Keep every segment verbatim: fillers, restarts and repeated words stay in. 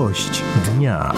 Gość dnia.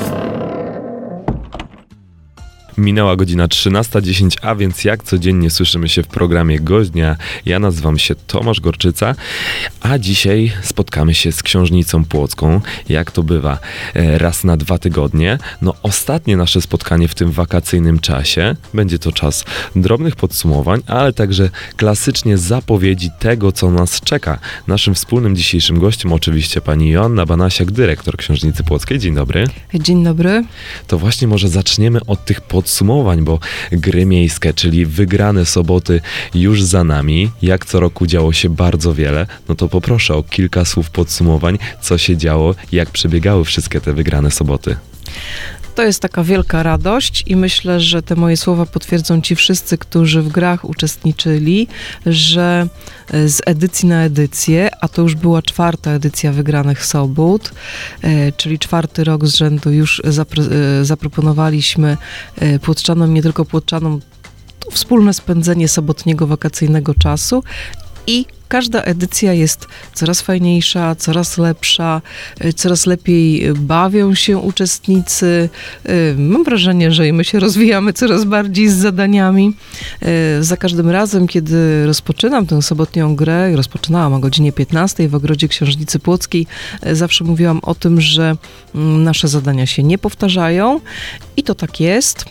Minęła godzina trzynasta dziesięć, a więc jak codziennie słyszymy się w programie Gość Dnia. Ja nazywam się Tomasz Gorczyca, a dzisiaj spotkamy się z Książnicą Płocką, jak to bywa, raz na dwa tygodnie. No ostatnie nasze spotkanie w tym wakacyjnym czasie. Będzie to czas drobnych podsumowań, ale także klasycznie zapowiedzi tego, co nas czeka. Naszym wspólnym dzisiejszym gościem oczywiście pani Joanna Banasiak, dyrektor Książnicy Płockiej. Dzień dobry. Dzień dobry. To właśnie może zaczniemy od tych podsumowań. Podsumowań, bo gry miejskie, czyli wygrane soboty już za nami. Jak co roku działo się bardzo wiele, no to poproszę o kilka słów podsumowań, co się działo, jak przebiegały wszystkie te wygrane soboty. To jest taka wielka radość i myślę, że te moje słowa potwierdzą ci wszyscy, którzy w grach uczestniczyli, że z edycji na edycję, a to już była czwarta edycja wygranych sobót, czyli czwarty rok z rzędu już zapro- zaproponowaliśmy płocczanom, nie tylko płocczanom, to wspólne spędzenie sobotniego wakacyjnego czasu i każda edycja jest coraz fajniejsza, coraz lepsza, coraz lepiej bawią się uczestnicy. Mam wrażenie, że my się rozwijamy coraz bardziej z zadaniami. Za każdym razem, kiedy rozpoczynam tę sobotnią grę, rozpoczynałam o godzinie piętnastej w Ogrodzie Książnicy Płockiej, zawsze mówiłam o tym, że nasze zadania się nie powtarzają i to tak jest,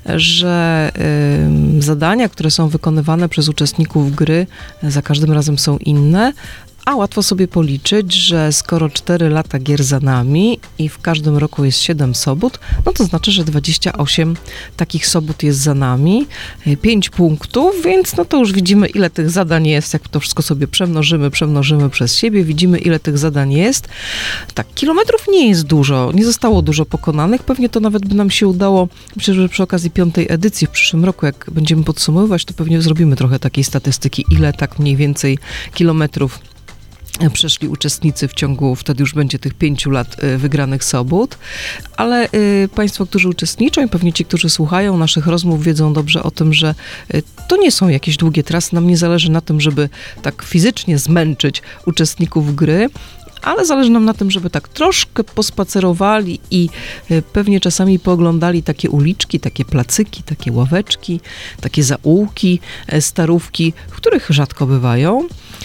że y, zadania, które są wykonywane przez uczestników gry, za każdym razem są inne, a łatwo sobie policzyć, że skoro cztery lata gier za nami i w każdym roku jest siedem sobót, no to znaczy, że dwadzieścia osiem takich sobót jest za nami, pięć punktów, więc no to już widzimy, ile tych zadań jest, jak to wszystko sobie przemnożymy, przemnożymy przez siebie, widzimy, ile tych zadań jest. Tak, kilometrów nie jest dużo, nie zostało dużo pokonanych, pewnie to nawet by nam się udało, myślę, że przy okazji piątej edycji w przyszłym roku, jak będziemy podsumowywać, to pewnie zrobimy trochę takiej statystyki, ile tak mniej więcej kilometrów przeszli uczestnicy w ciągu, wtedy już będzie tych pięciu lat wygranych sobót, ale y, Państwo, którzy uczestniczą i pewnie ci, którzy słuchają naszych rozmów, wiedzą dobrze o tym, że y, to nie są jakieś długie trasy, nam nie zależy na tym, żeby tak fizycznie zmęczyć uczestników gry, ale zależy nam na tym, żeby tak troszkę pospacerowali i y, pewnie czasami pooglądali takie uliczki, takie placyki, takie ławeczki, takie zaułki, y, starówki, w których rzadko bywają.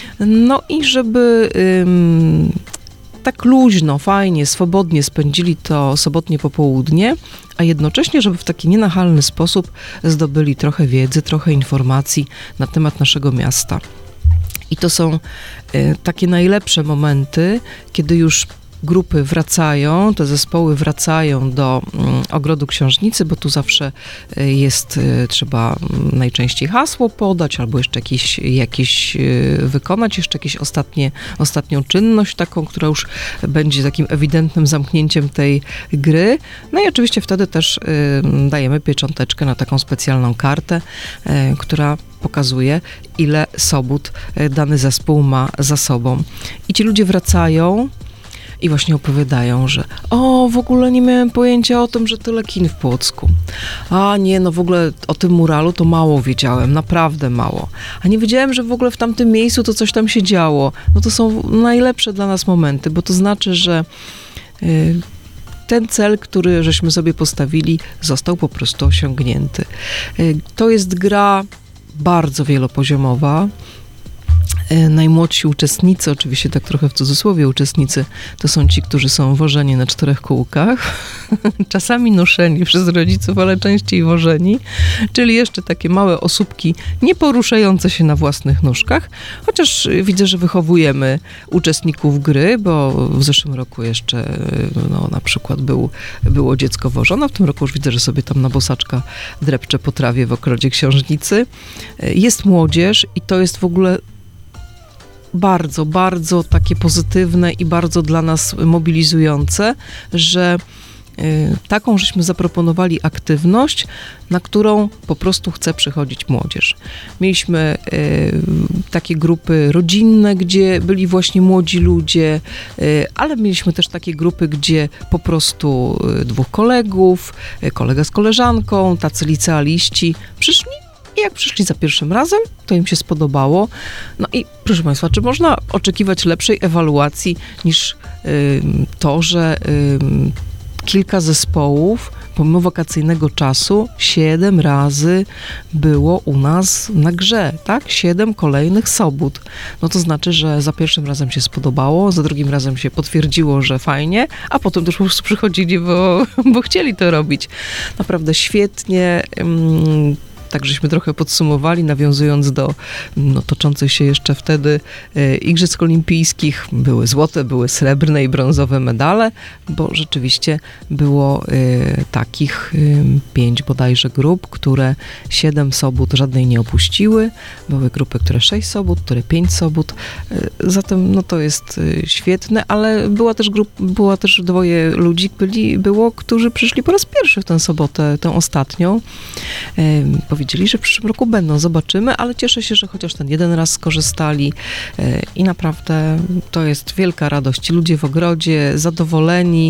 No i żeby ym, tak luźno, fajnie, swobodnie spędzili to sobotnie popołudnie, a jednocześnie, żeby w taki nienachalny sposób zdobyli trochę wiedzy, trochę informacji na temat naszego miasta. I to są y, takie najlepsze momenty, kiedy już grupy wracają, te zespoły wracają do mm, Ogrodu Książnicy, bo tu zawsze y, jest, y, trzeba y, najczęściej hasło podać, albo jeszcze jakieś, jakieś y, wykonać jeszcze jakieś ostatnie, ostatnią czynność taką, która już będzie takim ewidentnym zamknięciem tej gry. No i oczywiście wtedy też y, dajemy piecząteczkę na taką specjalną kartę, y, która pokazuje, ile sobót y, dany zespół ma za sobą. I ci ludzie wracają i właśnie opowiadają, że o, w ogóle nie miałem pojęcia o tym, że tyle kin w Płocku. A nie, no w ogóle o tym muralu to mało wiedziałem, naprawdę mało. A nie wiedziałem, że w ogóle w tamtym miejscu to coś tam się działo. No to są najlepsze dla nas momenty, bo to znaczy, że y, ten cel, który żeśmy sobie postawili, został po prostu osiągnięty. Y, to jest gra bardzo wielopoziomowa. Najmłodsi uczestnicy, oczywiście tak trochę w cudzysłowie uczestnicy, to są ci, którzy są wożeni na czterech kółkach, czasami noszeni przez rodziców, ale częściej wożeni, czyli jeszcze takie małe osóbki nieporuszające się na własnych nóżkach, chociaż widzę, że wychowujemy uczestników gry, bo w zeszłym roku jeszcze no, na przykład był, było dziecko wożone, w tym roku już widzę, że sobie tam na bosaczka drepcze po trawie w Ogrodzie Książnicy. Jest młodzież i to jest w ogóle bardzo, bardzo takie pozytywne i bardzo dla nas mobilizujące, że y, taką żeśmy zaproponowali aktywność, na którą po prostu chce przychodzić młodzież. Mieliśmy y, takie grupy rodzinne, gdzie byli właśnie młodzi ludzie, y, ale mieliśmy też takie grupy, gdzie po prostu y, dwóch kolegów, y, kolega z koleżanką, tacy licealiści przyszli I jak przyszli za pierwszym razem, to im się spodobało. No i proszę Państwa, czy można oczekiwać lepszej ewaluacji niż y, to, że y, kilka zespołów pomimo wakacyjnego czasu siedem razy było u nas na grze, tak? Siedem kolejnych sobót. No to znaczy, że za pierwszym razem się spodobało, za drugim razem się potwierdziło, że fajnie, a potem też po prostu przychodzili, bo, bo chcieli to robić. Naprawdę świetnie. Um, Tak żeśmy trochę podsumowali, nawiązując do no, toczących się jeszcze wtedy e, Igrzysk Olimpijskich. Były złote, były srebrne i brązowe medale, bo rzeczywiście było e, takich e, pięć bodajże grup, które siedem sobót żadnej nie opuściły. Były grupy, które sześć sobót, które pięć sobót. E, zatem no, to jest e, świetne, ale była też grup, była też dwoje ludzi, byli, było, którzy przyszli po raz pierwszy w tę sobotę, tę ostatnią. E, Powiedzieli, że w przyszłym roku będą, zobaczymy, ale cieszę się, że chociaż ten jeden raz skorzystali i naprawdę to jest wielka radość. Ci ludzie w ogrodzie, zadowoleni.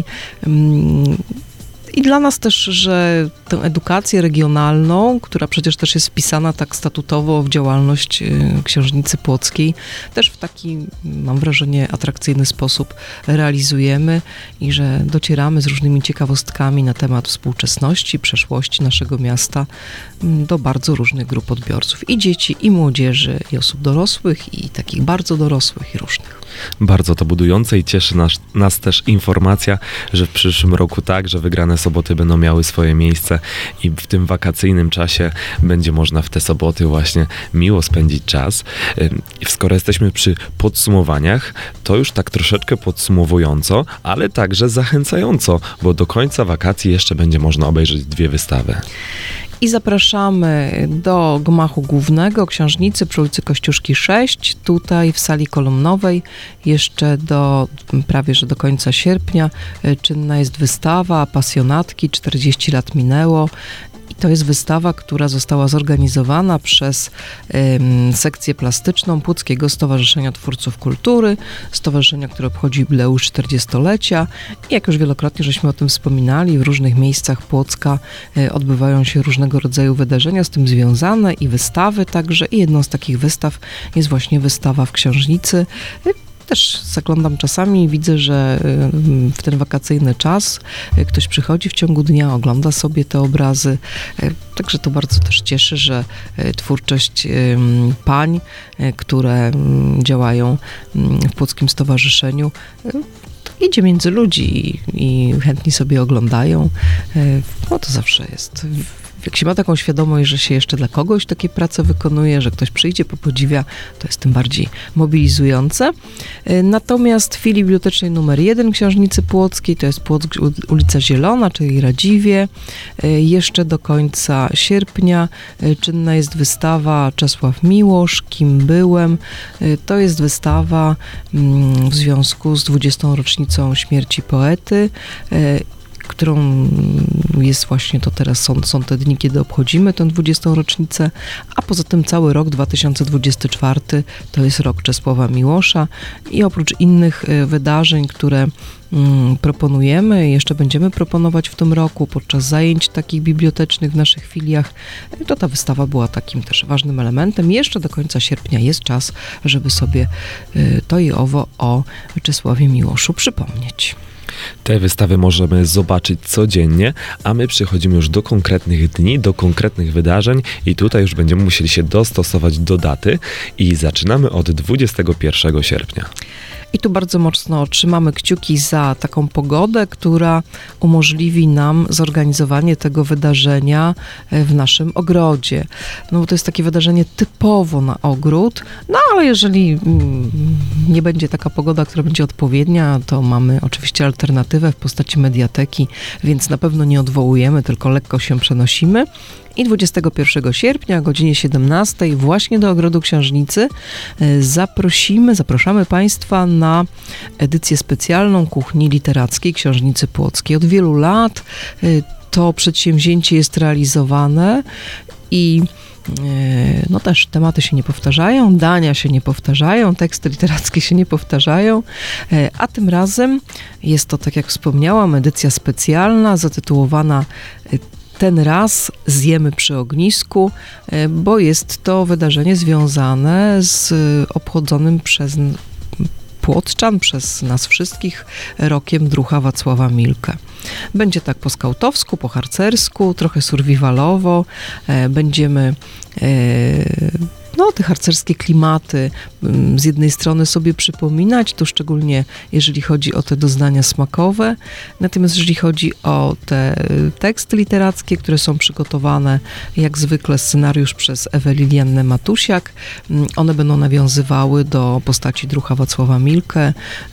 I dla nas też, że tę edukację regionalną, która przecież też jest wpisana tak statutowo w działalność Książnicy Płockiej, też w taki, mam wrażenie, atrakcyjny sposób realizujemy i że docieramy z różnymi ciekawostkami na temat współczesności, przeszłości naszego miasta do bardzo różnych grup odbiorców. I dzieci, i młodzieży, i osób dorosłych, i takich bardzo dorosłych, i różnych. Bardzo to budujące i cieszy nas, nas też informacja, że w przyszłym roku także wygrane soboty będą miały swoje miejsce i w tym wakacyjnym czasie będzie można w te soboty właśnie miło spędzić czas. I skoro jesteśmy przy podsumowaniach, to już tak troszeczkę podsumowująco, ale także zachęcająco, bo do końca wakacji jeszcze będzie można obejrzeć dwie wystawy. I zapraszamy do gmachu głównego Książnicy przy ulicy Kościuszki sześć, tutaj w sali kolumnowej. Jeszcze do prawie że do końca sierpnia czynna jest wystawa Pasjonatki, czterdzieści lat minęło. I to jest wystawa, która została zorganizowana przez ym, sekcję plastyczną Płockiego Stowarzyszenia Twórców Kultury, stowarzyszenia, które obchodzi jubileusz czterdziestolecia. I jak już wielokrotnie żeśmy o tym wspominali, w różnych miejscach Płocka y, odbywają się różnego rodzaju wydarzenia z tym związane i wystawy także. I jedną z takich wystaw jest właśnie wystawa w Książnicy. Y, Też zaglądam czasami i widzę, że w ten wakacyjny czas ktoś przychodzi w ciągu dnia, ogląda sobie te obrazy. Także to bardzo też cieszy, że twórczość pań, które działają w Płockim Stowarzyszeniu, idzie między ludzi i chętni sobie oglądają. No to zawsze jest. Jak się ma taką świadomość, że się jeszcze dla kogoś takie prace wykonuje, że ktoś przyjdzie, popodziwia, to jest tym bardziej mobilizujące. Natomiast w filii bibliotecznej numer jeden Książnicy Płockiej, to jest Płock, ulica Zielona, czyli Radziwie. Jeszcze do końca sierpnia czynna jest wystawa Czesław Miłosz, Kim byłem. To jest wystawa w związku z dwudziestą rocznicą śmierci poety, którą jest właśnie to teraz, są, są te dni, kiedy obchodzimy tę dwudziestą rocznicę, a poza tym cały rok dwa tysiące dwudziesty czwarty to jest rok Czesława Miłosza i oprócz innych wydarzeń, które mm, proponujemy i jeszcze będziemy proponować w tym roku podczas zajęć takich bibliotecznych w naszych filiach, to ta wystawa była takim też ważnym elementem. Jeszcze do końca sierpnia jest czas, żeby sobie y, to i owo o Czesławie Miłoszu przypomnieć. Te wystawy możemy zobaczyć codziennie, a my przechodzimy już do konkretnych dni, do konkretnych wydarzeń i tutaj już będziemy musieli się dostosować do daty i zaczynamy od dwudziestego pierwszego sierpnia. I tu bardzo mocno trzymamy kciuki za taką pogodę, która umożliwi nam zorganizowanie tego wydarzenia w naszym ogrodzie. No bo to jest takie wydarzenie typowo na ogród, no ale jeżeli nie będzie taka pogoda, która będzie odpowiednia, to mamy oczywiście alternatywę w postaci mediateki, więc na pewno nie odwołujemy, tylko lekko się przenosimy. I dwudziestego pierwszego sierpnia o godzinie siedemnastej właśnie do Ogrodu Książnicy zaprosimy, zapraszamy Państwa na edycję specjalną Kuchni Literackiej Książnicy Płockiej. Od wielu lat to przedsięwzięcie jest realizowane i no też tematy się nie powtarzają, dania się nie powtarzają, teksty literackie się nie powtarzają, a tym razem jest to, tak jak wspomniałam, edycja specjalna zatytułowana ten raz zjemy przy ognisku, bo jest to wydarzenie związane z obchodzonym przez Płotrzan, przez nas wszystkich rokiem Druha Wacława Milke. Będzie tak po skautowsku, po harcersku, trochę survivalowo. Będziemy no, te harcerskie klimaty z jednej strony sobie przypominać, to szczególnie jeżeli chodzi o te doznania smakowe, natomiast jeżeli chodzi o te teksty literackie, które są przygotowane, jak zwykle scenariusz przez Ewę Liliannę Matusiak, one będą nawiązywały do postaci Druha Wacława Milke,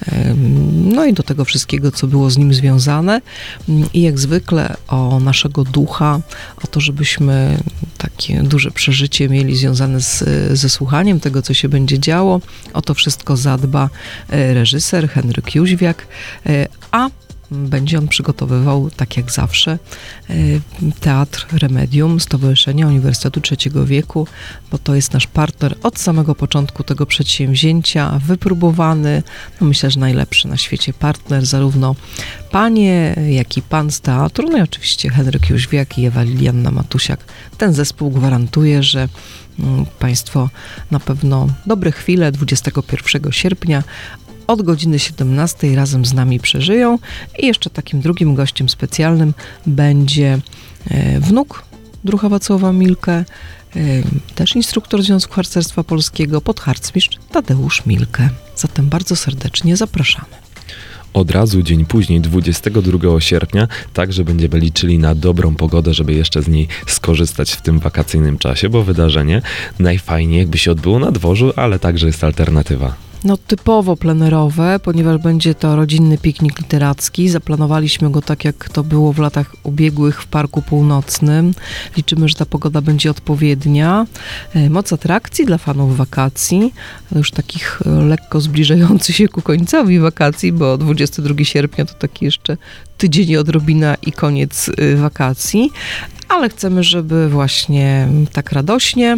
no i do tego wszystkiego, co było z nim związane i jak zwykle o naszego ducha, o to, żebyśmy takie duże przeżycie mieli związane z ze słuchaniem tego, co się będzie działo. O to wszystko zadba reżyser Henryk Jóźwiak, a będzie on przygotowywał, tak jak zawsze, Teatr Remedium Stowarzyszenia Uniwersytetu Trzeciego Wieku, bo to jest nasz partner od samego początku tego przedsięwzięcia, wypróbowany, no myślę, że najlepszy na świecie partner, zarówno panie, jak i pan z teatru, no i oczywiście Henryk Jóźwiak i Ewa Lilianna Matusiak. Ten zespół gwarantuje, że Państwo na pewno dobre chwile dwudziestego pierwszego sierpnia od godziny siedemnastej razem z nami przeżyją. I jeszcze takim drugim gościem specjalnym będzie wnuk Druha Wacława Milke, też instruktor Związku Harcerstwa Polskiego, podharcmistrz Tadeusz Milke. Zatem bardzo serdecznie zapraszamy. Od razu dzień później, dwudziestego drugiego sierpnia, także będziemy liczyli na dobrą pogodę, żeby jeszcze z niej skorzystać w tym wakacyjnym czasie, bo wydarzenie najfajniej jakby się odbyło na dworzu, ale także jest alternatywa. No typowo plenerowe, ponieważ będzie to rodzinny piknik literacki. Zaplanowaliśmy go tak, jak to było w latach ubiegłych w Parku Północnym. Liczymy, że ta pogoda będzie odpowiednia. Moc atrakcji dla fanów wakacji, już takich lekko zbliżających się ku końcowi wakacji, bo dwudziestego drugiego sierpnia to taki jeszcze tydzień odrobina i koniec wakacji. Ale chcemy, żeby właśnie tak radośnie,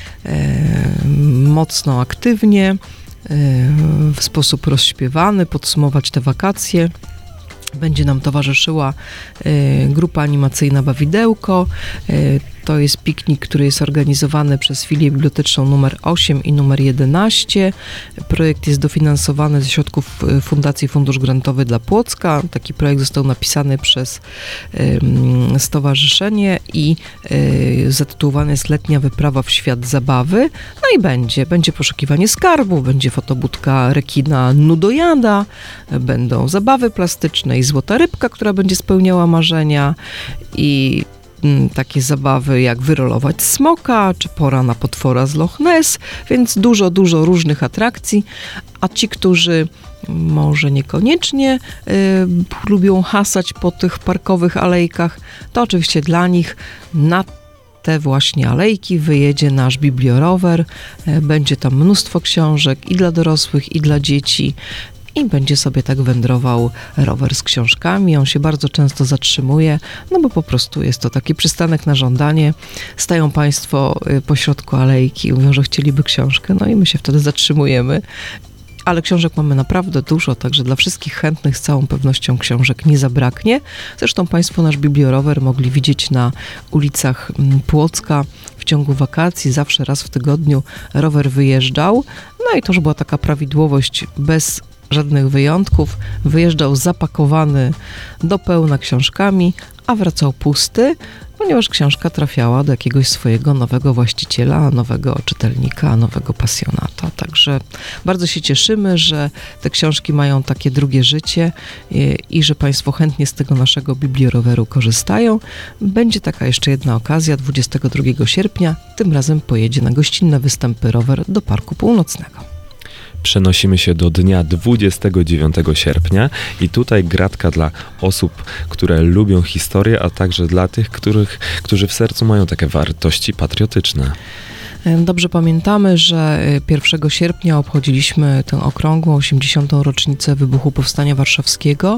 mocno aktywnie, w sposób rozśpiewany podsumować te wakacje. Będzie nam towarzyszyła grupa animacyjna Bawidełko. To jest piknik, który jest organizowany przez filię biblioteczną numer osiem i numer jedenaście. Projekt jest dofinansowany ze środków Fundacji Fundusz Grantowy dla Płocka. Taki projekt został napisany przez um, stowarzyszenie i um, zatytułowany jest Letnia wyprawa w świat zabawy. No i będzie. Będzie poszukiwanie skarbu, będzie fotobudka rekina Nudojada, będą zabawy plastyczne i złota rybka, która będzie spełniała marzenia i takie zabawy jak wyrolować smoka, czy pora na potwora z Loch Ness, więc dużo, dużo różnych atrakcji, a ci, którzy może niekoniecznie y, lubią hasać po tych parkowych alejkach, to oczywiście dla nich na te właśnie alejki wyjedzie nasz bibliorower, będzie tam mnóstwo książek i dla dorosłych, i dla dzieci. I będzie sobie tak wędrował rower z książkami. On się bardzo często zatrzymuje, no bo po prostu jest to taki przystanek na żądanie. Stają Państwo pośrodku alejki i mówią, że chcieliby książkę, no i my się wtedy zatrzymujemy. Ale książek mamy naprawdę dużo, także dla wszystkich chętnych z całą pewnością książek nie zabraknie. Zresztą Państwo nasz bibliorower mogli widzieć na ulicach Płocka w ciągu wakacji. Zawsze raz w tygodniu rower wyjeżdżał. No i to już była taka prawidłowość bez żadnych wyjątków. Wyjeżdżał zapakowany do pełna książkami, a wracał pusty, ponieważ książka trafiała do jakiegoś swojego nowego właściciela, nowego czytelnika, nowego pasjonata. Także bardzo się cieszymy, że te książki mają takie drugie życie i, i że Państwo chętnie z tego naszego biblioroweru korzystają. Będzie taka jeszcze jedna okazja, dwudziestego drugiego sierpnia, tym razem pojedzie na gościnne występy rower do Parku Północnego. Przenosimy się do dnia dwudziestego dziewiątego sierpnia i tutaj gratka dla osób, które lubią historię, a także dla tych, których, którzy w sercu mają takie wartości patriotyczne. Dobrze pamiętamy, że pierwszego sierpnia obchodziliśmy tę okrągłą osiemdziesiątą rocznicę wybuchu Powstania Warszawskiego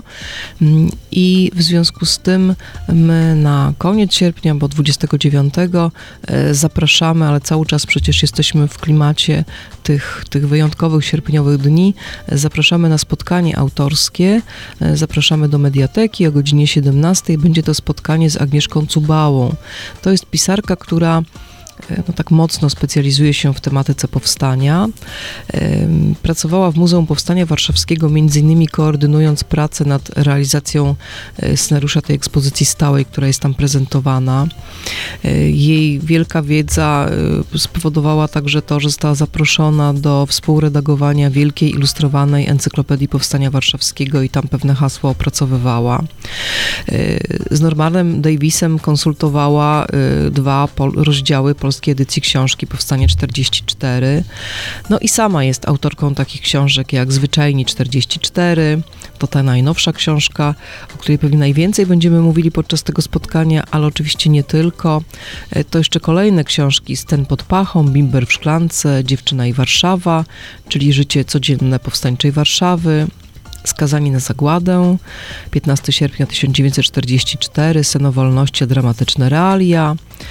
i w związku z tym my na koniec sierpnia, bo dwudziestego dziewiątego zapraszamy, ale cały czas przecież jesteśmy w klimacie tych, tych wyjątkowych sierpniowych dni, zapraszamy na spotkanie autorskie, zapraszamy do Mediateki o godzinie siedemnastej. Będzie to spotkanie z Agnieszką Cubałą. To jest pisarka, która no tak mocno specjalizuje się w tematyce powstania. Pracowała w Muzeum Powstania Warszawskiego, między innymi koordynując pracę nad realizacją scenariusza tej ekspozycji stałej, która jest tam prezentowana. Jej wielka wiedza spowodowała także to, że została zaproszona do współredagowania wielkiej ilustrowanej encyklopedii Powstania Warszawskiego i tam pewne hasła opracowywała. Z Normanem Davisem konsultowała dwa rozdziały polskiej edycji książki Powstanie czterdzieści cztery. No i sama jest autorką takich książek jak Zwyczajni czterdzieści cztery, to ta najnowsza książka, o której pewnie najwięcej będziemy mówili podczas tego spotkania, ale oczywiście nie tylko. To jeszcze kolejne książki: Sten pod pachą, Bimber w szklance, Dziewczyna i Warszawa, czyli życie codzienne powstańczej Warszawy, Skazani na zagładę, piętnastego sierpnia tysiąc dziewięćset czterdziesty czwarty, Sen o wolności, a dramatyczne realia,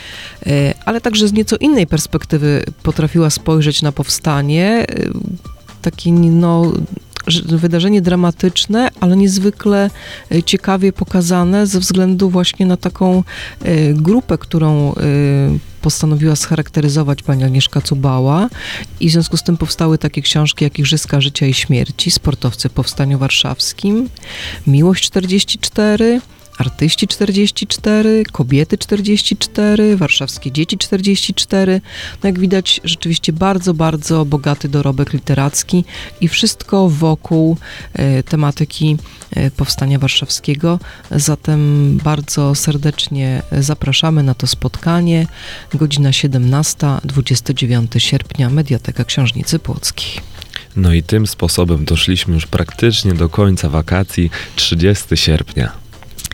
ale także z nieco innej perspektywy potrafiła spojrzeć na powstanie, takie no, wydarzenie dramatyczne, ale niezwykle ciekawie pokazane ze względu właśnie na taką grupę, którą postanowiła scharakteryzować pani Agnieszka Cubała i w związku z tym powstały takie książki jak Igrzyska życia i śmierci, Sportowcy w Powstaniu Warszawskim, Miłość czterdzieści cztery, Artyści czterdzieści cztery, Kobiety czterdzieści cztery, Warszawskie dzieci czterdzieści cztery. No jak widać, rzeczywiście bardzo, bardzo bogaty dorobek literacki i wszystko wokół e, tematyki e, Powstania Warszawskiego. Zatem bardzo serdecznie zapraszamy na to spotkanie. Godzina siedemnasta, dwudziestego dziewiątego sierpnia, Mediateka Książnicy Płockiej. No i tym sposobem doszliśmy już praktycznie do końca wakacji, trzydziestego sierpnia.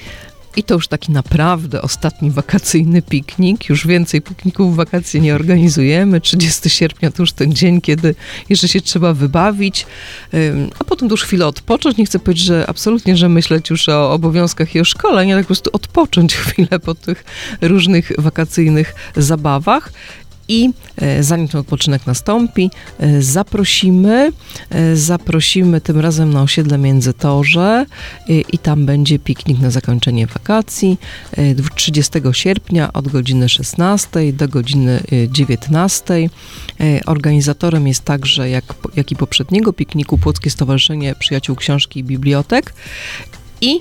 I to już taki naprawdę ostatni wakacyjny piknik. Już więcej pikników w wakacje nie organizujemy. trzydziestego sierpnia to już ten dzień, kiedy jeszcze się trzeba wybawić, a potem to już chwilę odpocząć. Nie chcę powiedzieć, że absolutnie, że myśleć już o obowiązkach i o szkole, nie, ale po prostu odpocząć chwilę po tych różnych wakacyjnych zabawach. I e, zanim ten odpoczynek nastąpi, e, zaprosimy, e, zaprosimy tym razem na osiedle Międzytorze e, i tam będzie piknik na zakończenie wakacji e, trzydziestego sierpnia od godziny szesnastej do godziny dziewiętnastej. E, organizatorem jest także, jak, jak i poprzedniego pikniku, Płockie Stowarzyszenie Przyjaciół Książki i Bibliotek i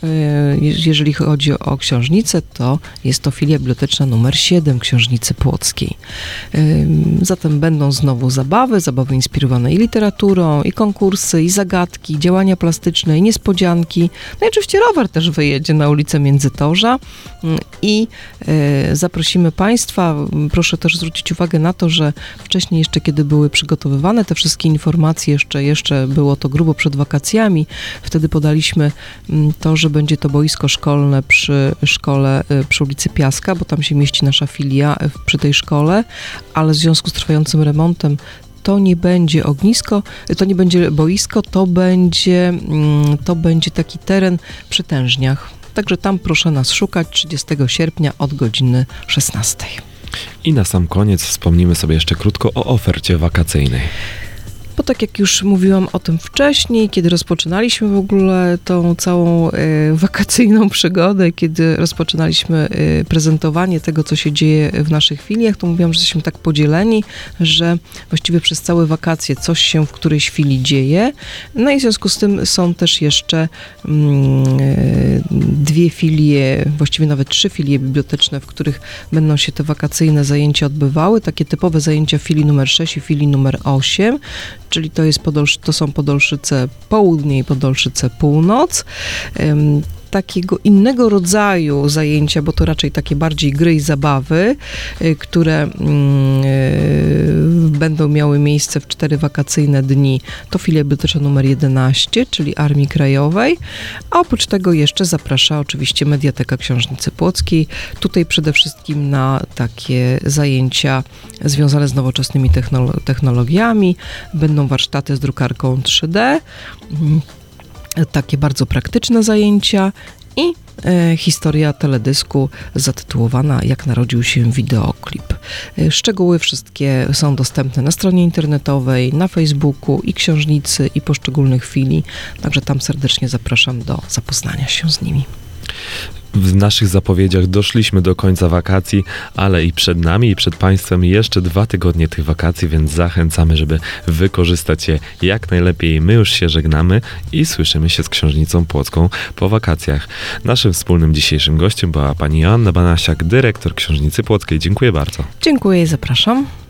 jeżeli chodzi o książnicę, to jest to filia biblioteczna numer siedem Książnicy Płockiej. Zatem będą znowu zabawy, zabawy inspirowane i literaturą, i konkursy, i zagadki, i działania plastyczne, i niespodzianki. No i oczywiście rower też wyjedzie na ulicę Międzytorza i zaprosimy Państwa. Proszę też zwrócić uwagę na to, że wcześniej jeszcze, kiedy były przygotowywane te wszystkie informacje, jeszcze, jeszcze było to grubo przed wakacjami, wtedy podaliśmy to, że będzie to boisko szkolne przy szkole przy ulicy Piaska, bo tam się mieści nasza filia przy tej szkole, ale w związku z trwającym remontem to nie będzie ognisko, to nie będzie boisko, to będzie, to będzie taki teren przy Tężniach. Także tam proszę nas szukać trzydziestego sierpnia od godziny szesnastej. I na sam koniec wspomnimy sobie jeszcze krótko o ofercie wakacyjnej. Bo tak jak już mówiłam o tym wcześniej, kiedy rozpoczynaliśmy w ogóle tą całą y, wakacyjną przygodę, kiedy rozpoczynaliśmy y, prezentowanie tego, co się dzieje w naszych filiach, to mówiłam, że jesteśmy tak podzieleni, że właściwie przez całe wakacje coś się w którejś chwili dzieje. No i w związku z tym są też jeszcze y, dwie filie, właściwie nawet trzy filie biblioteczne, w których będą się te wakacyjne zajęcia odbywały. Takie typowe zajęcia w filii numer sześć i filii numer osiem, czyli to, jest Podolsz- to są Podolszyce Południe i Podolszyce Północ. takiego innego rodzaju zajęcia, bo to raczej takie bardziej gry i zabawy, y, które y, będą miały miejsce w cztery wakacyjne dni. To filia biblioteczna numer jedenaście, czyli Armii Krajowej, a oprócz tego jeszcze zaprasza oczywiście Mediateka Książnicy Płockiej. Tutaj przede wszystkim na takie zajęcia związane z nowoczesnymi technolo- technologiami. Będą warsztaty z drukarką trzy D, takie bardzo praktyczne zajęcia i e, historia teledysku zatytułowana Jak narodził się wideoklip. E, szczegóły wszystkie są dostępne na stronie internetowej, na Facebooku i książnicy, i poszczególnych filii, także tam serdecznie zapraszam do zapoznania się z nimi. W naszych zapowiedziach doszliśmy do końca wakacji, ale i przed nami, i przed Państwem jeszcze dwa tygodnie tych wakacji, więc zachęcamy, żeby wykorzystać je jak najlepiej. My już się żegnamy i słyszymy się z Książnicą Płocką po wakacjach. Naszym wspólnym dzisiejszym gościem była pani Joanna Banasiak, dyrektor Książnicy Płockiej. Dziękuję bardzo. Dziękuję i zapraszam.